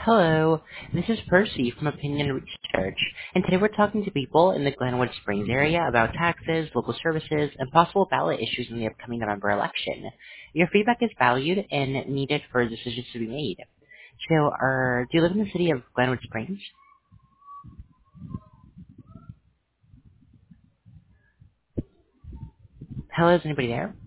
Hello, this is Percy from Opinion Research, and today we're talking to people in the Glenwood Springs area about taxes, local services, and possible ballot issues in the upcoming November election. Your feedback is valued and needed for decisions to be made. So, do you live in the city of Glenwood Springs? Hello, is anybody there?